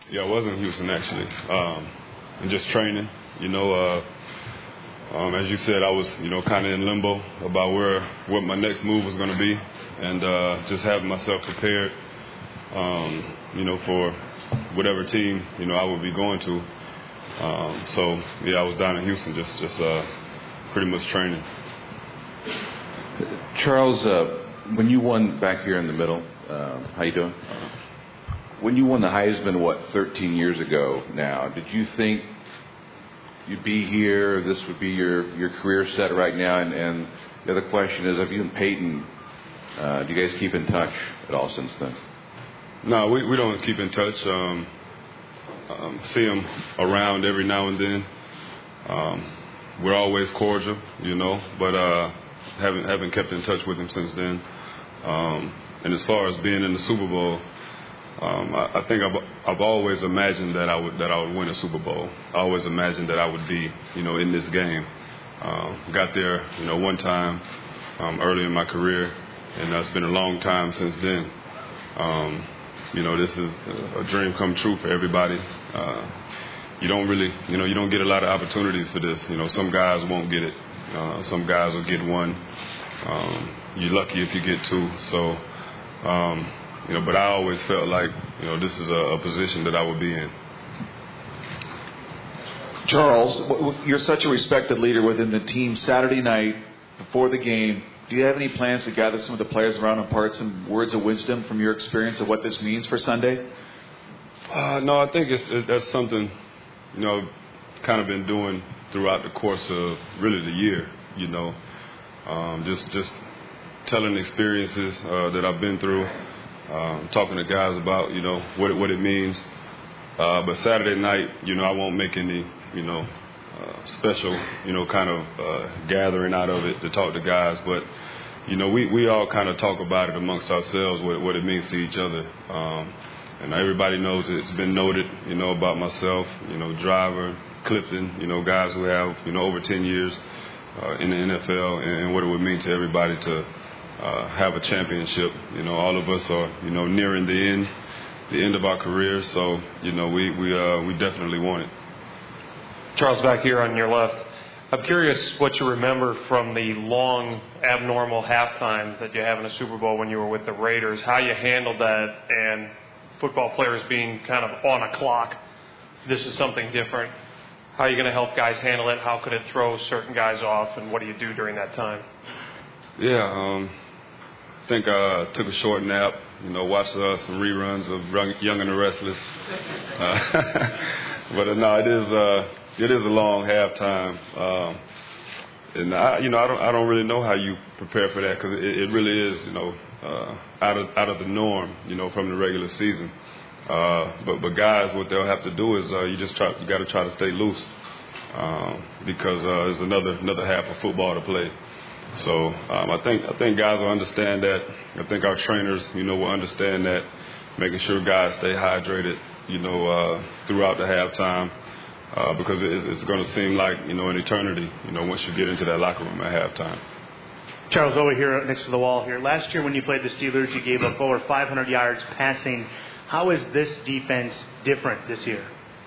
Yeah, I was in Houston actually, and just training. As you said, I was kind of in limbo about what my next move was going to be, and just having myself prepared, for whatever team I would be going to. I was down in Houston, just pretty much training. Charles, when you won back here in the middle, how you doing? When you won the Heisman, 13 years ago now, did you think you'd be here, this would be your career set right now? And the other question is, have you and Peyton, do you guys keep in touch at all since then? No, we don't keep in touch. See him around every now and then. We're always cordial, but haven't kept in touch with him since then. And as far as being in the Super Bowl, I think I've always imagined that I would win a Super Bowl. I always imagined that I would be, in this game. Got there, one time early in my career, and it's been a long time since then. This is a dream come true for everybody. You don't really, you don't get a lot of opportunities for this. Some guys won't get it. Some guys will get one. You're lucky if you get two. So. But I always felt like, this is a position that I would be in. Charles, you're such a respected leader within the team. Saturday night, before the game, do you have any plans to gather some of the players around and impart some words of wisdom from your experience of what this means for Sunday? No, I think that's something, kind of been doing throughout the course of really the year, just telling experiences that I've been through. Talking to guys about, what it means. But Saturday night, I won't make any, special, kind of gathering out of it to talk to guys. But, we all kind of talk about it amongst ourselves, what it means to each other. And everybody knows it's been noted, about myself, Driver, Clifton, guys who have, over 10 years in the NFL and what it would mean to everybody to have a championship. All of us are, nearing the end of our careers. So, we definitely want it. Charles, back here on your left, I'm curious what you remember from the long, abnormal halftimes that you have in a Super Bowl when you were with the Raiders, how you handled that, and football players being kind of on a clock. This is something different. How are you going to help guys handle it? How could it throw certain guys off, and what do you do during that time? Yeah, I think I took a short nap, watched some reruns of Young and the Restless. But no, it is a long halftime. And I don't really know how you prepare for that, because it really is, out of the norm, from the regular season. But guys, what they'll have to do is you got to try to stay loose, because there's another half of football to play. So I think guys will understand that. I think our trainers, will understand that, making sure guys stay hydrated, throughout the halftime, because it's going to seem like, an eternity, once you get into that locker room at halftime. Charles, over here next to the wall here. Last year when you played the Steelers, you gave up over 500 yards passing. How is this defense different this year?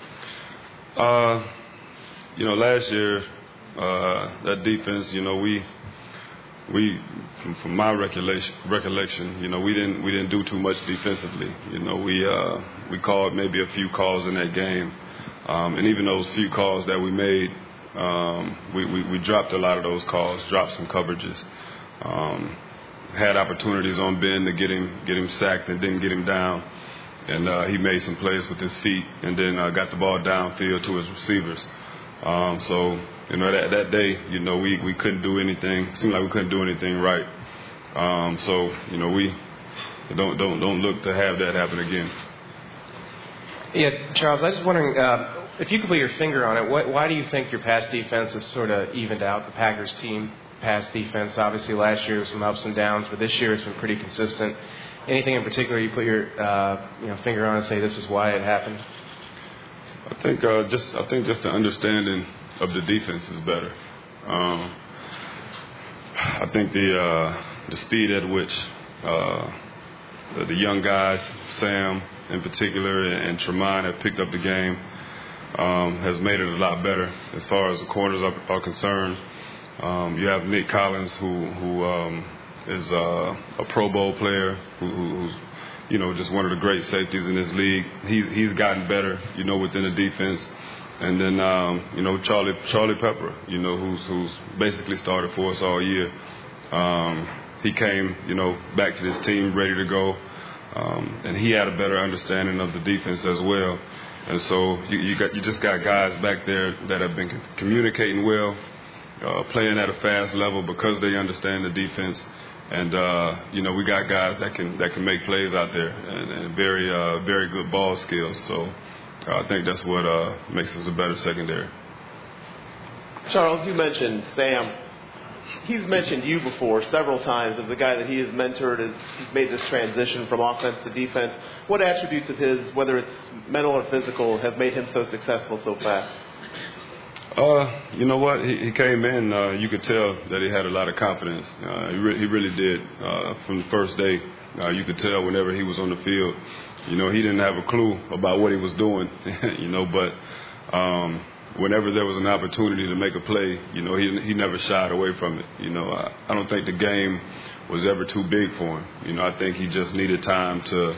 Last year, that defense, we from my recollection, we didn't do too much defensively. We called maybe a few calls in that game, and even those few calls that we made, we dropped a lot of those calls, dropped some coverages, had opportunities on Ben to get him sacked and didn't get him down, and he made some plays with his feet, and then got the ball downfield to his receivers. So that day, we couldn't do anything. It seemed like we couldn't do anything right. So we don't look to have that happen again. Yeah, Charles, I was just wondering if you could put your finger on it. Why do you think your pass defense has sort of evened out? The Packers team pass defense, obviously last year was some ups and downs, but this year it's been pretty consistent. Anything in particular you put your finger on and say this is why it happened? I think just the understanding of the defense is better. I think the speed at which the young guys, Sam in particular and Tremont have picked up the game has made it a lot better as far as the corners are concerned. You have Nick Collins, who is a Pro Bowl player, who's just one of the great safeties in this league. He's gotten better, within the defense. And then Charlie Pepper, who's basically started for us all year. He came, back to this team ready to go, and he had a better understanding of the defense as well. And so you just got guys back there that have been communicating well, playing at a fast level because they understand the defense. And we got guys that can make plays out there and very good ball skills. So I think that's what makes us a better secondary. Charles, you mentioned Sam. He's mentioned you before several times as the guy that he has mentored as he's made this transition from offense to defense. What attributes of his, whether it's mental or physical, have made him so successful so fast? You know what? He came in, you could tell that he had a lot of confidence. He really did. From the first day, you could tell whenever he was on the field. He didn't have a clue about what he was doing, but whenever there was an opportunity to make a play, he never shied away from it. I don't think the game was ever too big for him. I think he just needed time to,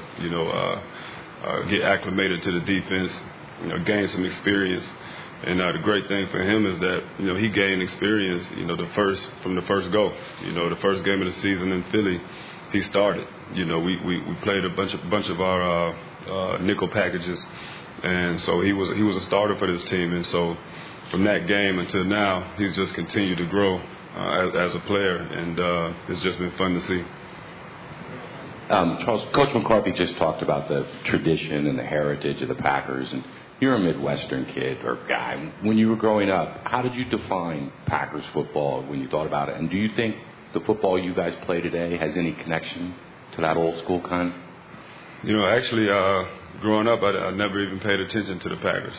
get acclimated to the defense, gain some experience. And the great thing for him is that, he gained experience, from the first go. The first game of the season in Philly, he started. We played a bunch of our nickel packages, and so he was a starter for this team. And so from that game until now, he's just continued to grow as a player, and it's just been fun to see. Charles, Coach McCarthy just talked about the tradition and the heritage of the Packers, and you're a Midwestern kid or guy. When you were growing up, how did you define Packers football when you thought about it? And do you think the football you guys play today has any connection to that old school kind? Actually, growing up, I never even paid attention to the Packers.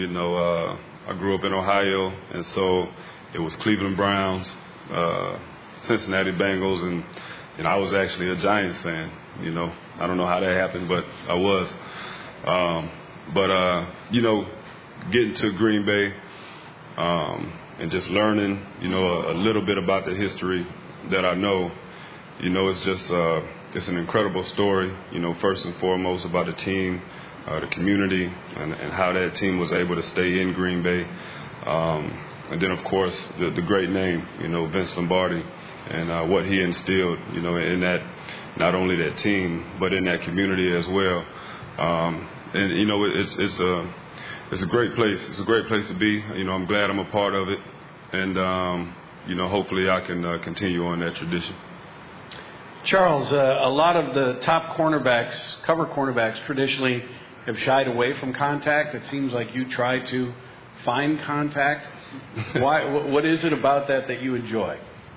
I grew up in Ohio, and so it was Cleveland Browns, Cincinnati Bengals, and I was actually a Giants fan. I don't know how that happened, but I was. Getting to Green Bay and just learning, a little bit about the history that I know, it's just it's an incredible story, first and foremost about the team, the community, and how that team was able to stay in Green Bay. And then, of course, the great name, Vince Lombardi, and what he instilled, in that, not only that team, but in that community as well. It's a great place. It's a great place to be. I'm glad I'm a part of it, and hopefully I can continue on that tradition. Charles, a lot of the top cornerbacks, cover cornerbacks, traditionally have shied away from contact. It seems like you try to find contact. Why? What is it about that you enjoy?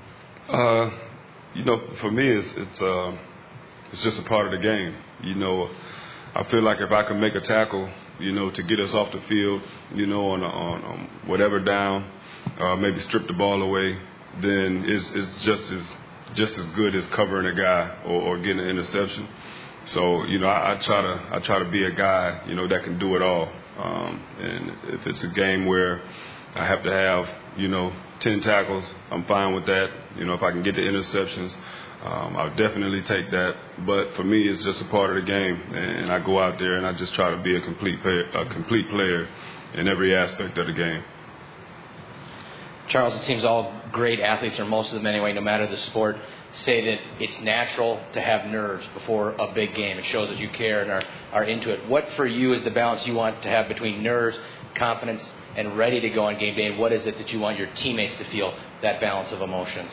For me, it's just a part of the game. I feel like if I can make a tackle, to get us off the field, on whatever down, maybe strip the ball away, then it's just as good as covering a guy or getting an interception. So I try to be a guy that can do it all. And if it's a game where I have to have 10 tackles, I'm fine with that. If I can get the interceptions, I'll definitely take that. But for me, it's just a part of the game, and I go out there and I just try to be a complete player in every aspect of the game. Charles, it seems all great athletes, or most of them anyway, no matter the sport, say that it's natural to have nerves before a big game. It shows that you care and are into it. What for you is the balance you want to have between nerves, confidence, and ready to go on game day? And what is it that you want your teammates to feel, that balance of emotions?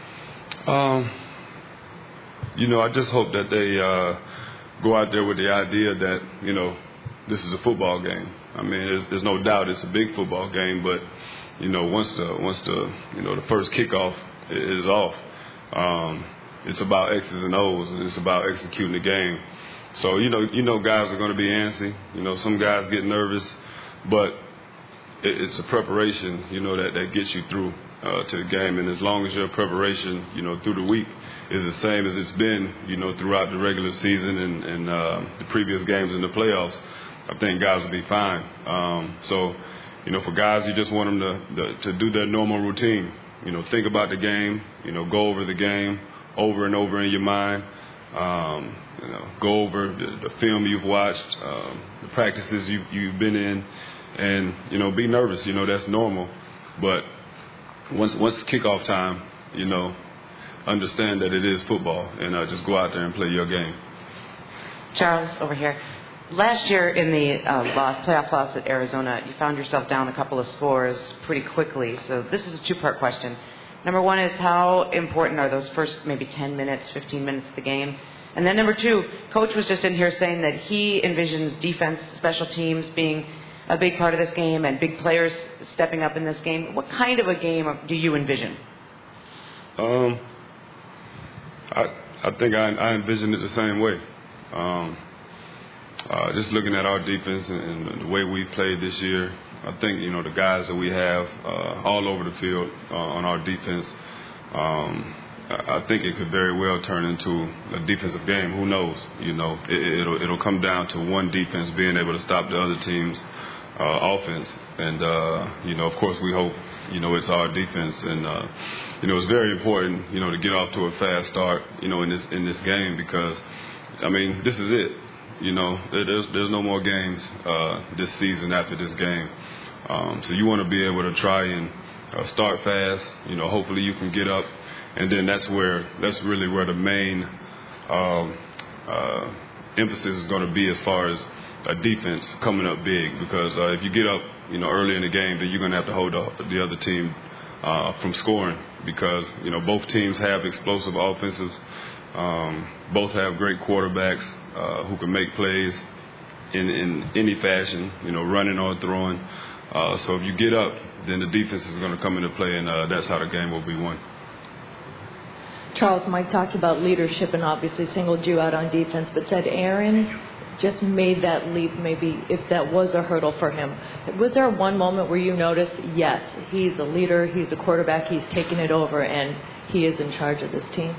I just hope that they go out there with the idea that, this is a football game. I mean, there's no doubt it's a big football game, but, once the first kickoff is off, it's about X's and O's, and it's about executing the game. So, guys are going to be antsy. Some guys get nervous, but it's a preparation, that gets you through. to the game. And as long as your preparation, through the week is the same as it's been, throughout the regular season and the previous games in the playoffs, I think guys will be fine. So, for guys, you just want them to do their normal routine. Think about the game. Go over the game over and over in your mind. Go over the film you've watched, the practices you've been in, and be nervous. That's normal. But once it's kickoff time, understand that it is football, and just go out there and play your game. Charles, over here. Last year in the playoff loss at Arizona, you found yourself down a couple of scores pretty quickly. So this is a two-part question. Number one is, how important are those first maybe 10 minutes, 15 minutes of the game? And then number two, Coach was just in here saying that he envisions defense, special teams being a big part of this game and big players stepping up in this game. What kind of a game do you envision? I think I envision it the same way. Just looking at our defense and the way we played this year, I think, the guys that we have all over the field on our defense, I think it could very well turn into a defensive game. Who knows? It'll come down to one defense being able to stop the other team's offense. And, of course, we hope, it's our defense. And, it's very important, to get off to a fast start, in this game because, this is it. There's no more games this season after this game. So you want to be able to try and start fast. Hopefully you can get up, and then that's really where the main emphasis is going to be as far as a defense coming up big. Because if you get up, early in the game, then you're going to have to hold the other team from scoring because both teams have explosive offenses. Both have great quarterbacks who can make plays in any fashion, running or throwing. So if you get up, then the defense is going to come into play, and that's how the game will be won. Charles, Mike talked about leadership and obviously singled you out on defense, but said Aaron just made that leap, maybe if that was a hurdle for him. Was there one moment where you noticed, yes, he's a leader, he's a quarterback, he's taking it over, and he is in charge of this team?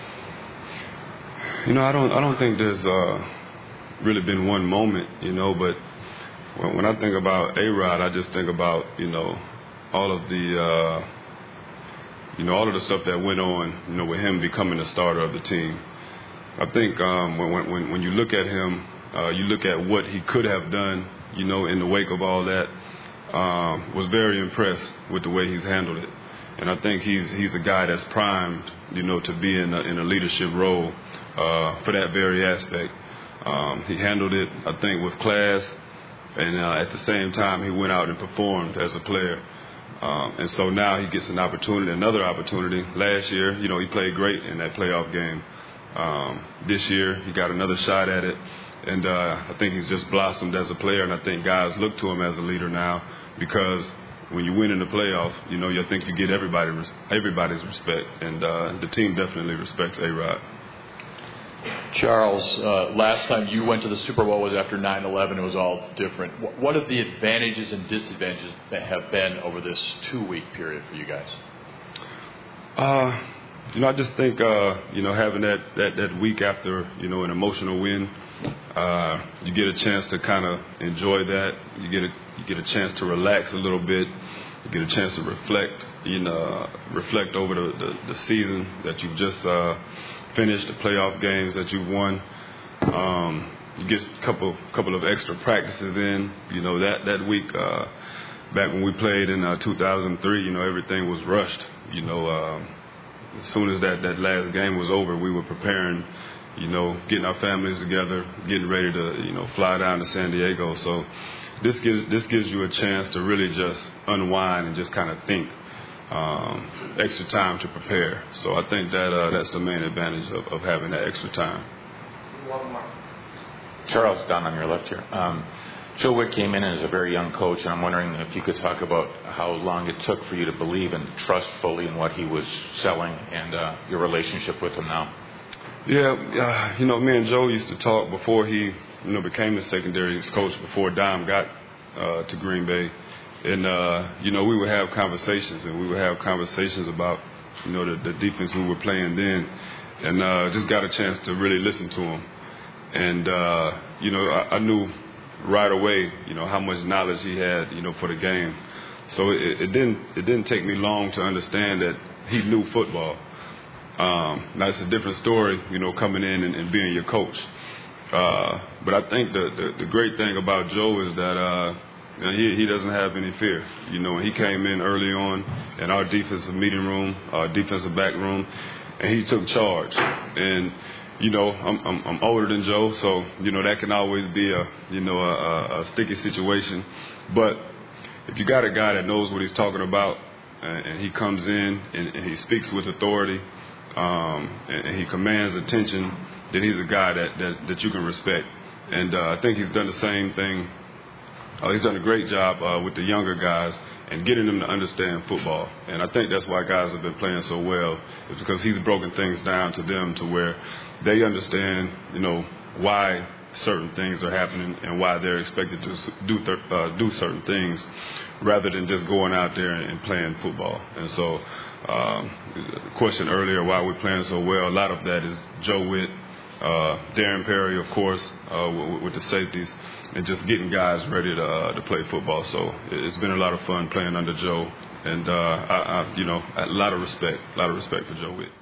I don't think there's really been one moment, but when I think about A-Rod, I just think about, all of the, all of the stuff that went on, with him becoming the starter of the team. I think when you look at him, you look at what he could have done, in the wake of all that, was very impressed with the way he's handled it. And I think he's a guy that's primed, to be in a leadership role for that very aspect. He handled it, I think, with class, and at the same time, he went out and performed as a player. And so now he gets another opportunity. Last year, he played great in that playoff game. This year, he got another shot at it, and I think he's just blossomed as a player. And I think guys look to him as a leader now because when you win in the playoffs, you think you get everybody's respect, and the team definitely respects A-Rod. Charles, last time you went to the Super Bowl was after 9/11. It was all different. What are the advantages and disadvantages that have been over this 2-week period for you guys? I just think having that week after an emotional win, you get a chance to kind of enjoy that. You get a chance to relax a little bit. You get a chance to reflect over the season that you've just finished, the playoff games that you've won. You get a couple of extra practices in. That week back when we played in 2003, everything was rushed. As soon as that last game was over, we were preparing, getting our families together, getting ready to, fly down to San Diego. So this gives you a chance to really just unwind and just kind of think. Extra time to prepare. So I think that's the main advantage of having that extra time. Charles, down on your left here. Joe Wick came in as a very young coach, and I'm wondering if you could talk about how long it took for you to believe and trust fully in what he was selling and your relationship with him now. Yeah, me and Joe used to talk before he became the secondary coach, before Dom got to Green Bay. And, we would have conversations, and we would have conversations about, the defense we were playing then. And just got a chance to really listen to him. And, I knew right away, how much knowledge he had, for the game. So it didn't take me long to understand that he knew football. Now it's a different story, coming in and being your coach. But I think the great thing about Joe is that he doesn't have any fear. He came in early on in our defensive meeting room, our defensive back room, and he took charge. And I'm older than Joe, so that can always be a sticky situation. But if you got a guy that knows what he's talking about, and he comes in and he speaks with authority, and he commands attention, then he's a guy that you can respect. And I think he's done the same thing. He's done a great job with the younger guys and getting them to understand football. And I think that's why guys have been playing so well, is because he's broken things down to them to where they understand, why certain things are happening and why they're expected to do certain things, rather than just going out there and playing football. And so, the question earlier, why we're playing so well, a lot of that is Joe Witt, Darren Perry, of course, with the safeties, and just getting guys ready to play football. So it's been a lot of fun playing under Joe, and a lot of respect for Joe Witt.